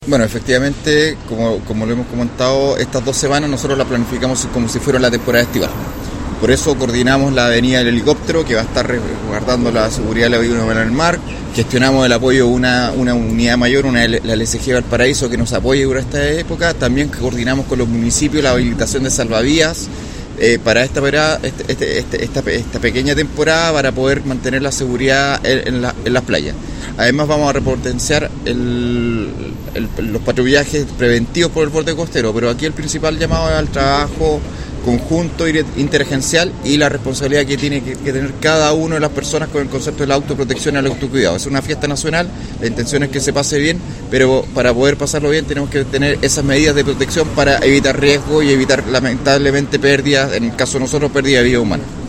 Bueno, efectivamente, como lo hemos comentado, estas 2 semanas nosotros la planificamos como si fuera la temporada estival. Por eso coordinamos la avenida del helicóptero, que va a estar resguardando la seguridad de la vida humana en el mar. Gestionamos el apoyo de una unidad mayor, la LSG Valparaíso, que nos apoye durante esta época. También coordinamos con los municipios la habilitación de salvavías para esta pequeña temporada, para poder mantener la seguridad en las playas. Además vamos a repotenciar los patrullajes preventivos por el borde costero, pero aquí el principal llamado es al trabajo conjunto interagencial y la responsabilidad que tiene que tener cada una de las personas con el concepto de la autoprotección y el autocuidado. Es una fiesta nacional, la intención es que se pase bien, pero para poder pasarlo bien tenemos que tener esas medidas de protección para evitar riesgo y evitar lamentablemente pérdidas, en el caso de nosotros, pérdida de vida humana.